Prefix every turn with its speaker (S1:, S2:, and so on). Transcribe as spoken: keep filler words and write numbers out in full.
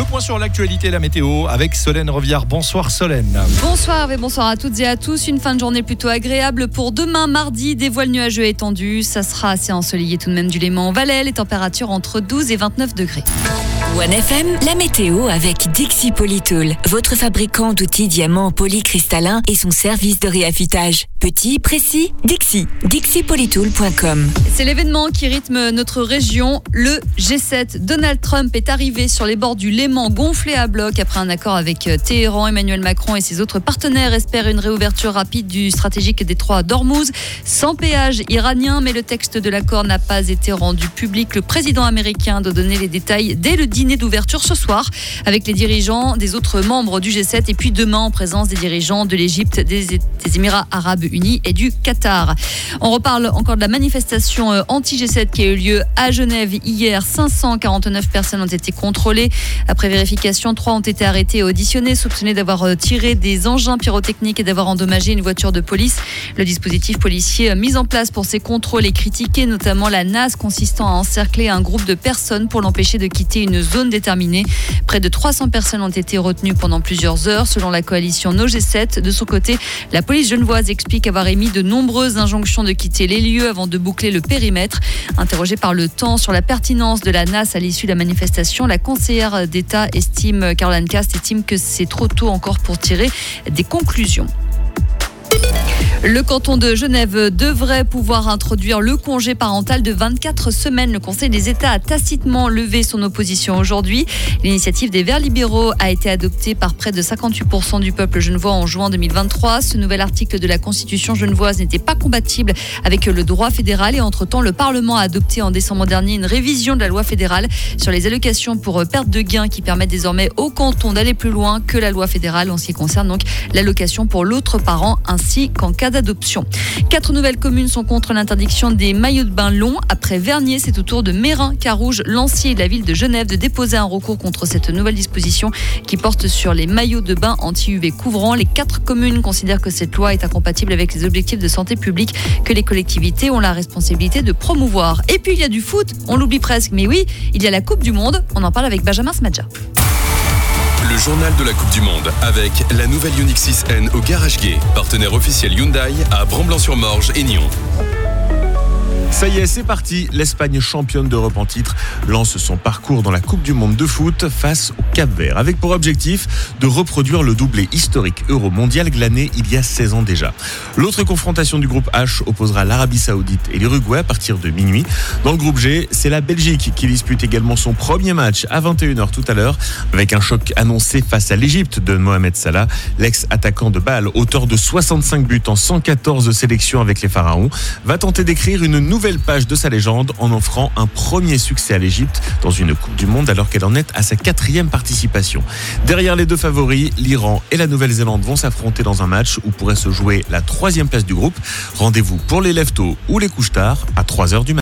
S1: Le point sur l'actualité et la météo avec Solène Reviard. Bonsoir Solène.
S2: Bonsoir et bonsoir à toutes et à tous. Une fin de journée plutôt agréable pour demain mardi. Des voiles nuageux étendus. Ça sera assez ensoleillé tout de même du Léman au Valais. Les températures entre douze et vingt-neuf degrés.
S3: One F M, la météo avec Dixie Polytool, votre fabricant d'outils diamants polycristallins et son service de réaffûtage. Petit, précis, Dixie. dixie polytool point com.
S2: C'est l'événement qui rythme notre région, le G sept. Donald Trump est arrivé sur les bords du Léman gonflé à bloc après un accord avec Téhéran. Emmanuel Macron et ses autres partenaires espèrent une réouverture rapide du stratégique détroit d'Ormuz sans péage iranien, mais le texte de l'accord n'a pas été rendu public. Le président américain doit donner les détails dès le dîner d'ouverture ce soir avec les dirigeants des autres membres du G sept et puis demain en présence des dirigeants de l'Égypte, des, des Émirats Arabes Unis et du Qatar. On reparle encore de la manifestation anti-G sept qui a eu lieu à Genève hier. cinq cent quarante-neuf personnes ont été contrôlées. Après vérification, trois ont été arrêtés et auditionnés, soupçonnés d'avoir tiré des engins pyrotechniques et d'avoir endommagé une voiture de police. Le dispositif policier mis en place pour ces contrôles est critiqué, notamment la nasse consistant à encercler un groupe de personnes pour l'empêcher de quitter une zone déterminée. Près de trois cents personnes ont été retenues pendant plusieurs heures, selon la coalition No G sept. De son côté, la police genevoise explique avoir émis de nombreuses injonctions de quitter les lieux avant de boucler le périmètre. Interrogée par Le Temps sur la pertinence de la nasse à l'issue de la manifestation, la conseillère d'État estime, Caroline Cast estime que c'est trop tôt encore pour tirer des conclusions. Le canton de Genève devrait pouvoir introduire le congé parental de vingt-quatre semaines. Le Conseil des États a tacitement levé son opposition aujourd'hui. L'initiative des Verts libéraux a été adoptée par près de cinquante-huit pour cent du peuple genevois en juin deux mille vingt-trois. Ce nouvel article de la Constitution genevoise n'était pas compatible avec le droit fédéral et entre-temps, le Parlement a adopté en décembre dernier une révision de la loi fédérale sur les allocations pour perte de gains qui permet désormais au canton d'aller plus loin que la loi fédérale en ce qui concerne donc l'allocation pour l'autre parent ainsi qu'en cas d'adoption. Quatre nouvelles communes sont contre l'interdiction des maillots de bain longs. Après Vernier, c'est au tour de Mérin, Carouge, Lancier et de la ville de Genève de déposer un recours contre cette nouvelle disposition qui porte sur les maillots de bain anti-U V couvrants. Les quatre communes considèrent que cette loi est incompatible avec les objectifs de santé publique que les collectivités ont la responsabilité de promouvoir. Et puis il y a du foot, on l'oublie presque, mais oui, il y a la Coupe du Monde. On en parle avec Benjamin Smadja.
S4: Le journal de la Coupe du Monde avec la nouvelle Ioniq six N au Garage Gay, partenaire officiel Hyundai à Brand-Blanc-sur-Morge et Nyon.
S5: Ça y est, c'est parti. L'Espagne, championne d'Europe en titre, lance son parcours dans la Coupe du Monde de foot face au Cap-Vert, avec pour objectif de reproduire le doublé historique euro-mondial glané il y a seize ans déjà. L'autre confrontation du groupe H opposera l'Arabie Saoudite et l'Uruguay à partir de minuit. Dans le groupe G, c'est la Belgique qui dispute également son premier match à vingt et une heures tout à l'heure, avec un choc annoncé face à l'Égypte de Mohamed Salah, l'ex-attaquant de Bâle, auteur de soixante-cinq buts en cent quatorze sélections avec les Pharaons, va tenter d'écrire une nouvelle Nouvelle page de sa légende en offrant un premier succès à l'Égypte dans une Coupe du Monde alors qu'elle en est à sa quatrième participation. Derrière les deux favoris, l'Iran et la Nouvelle-Zélande vont s'affronter dans un match où pourrait se jouer la troisième place du groupe. Rendez-vous pour les leftos ou les couches tard à trois heures du matin.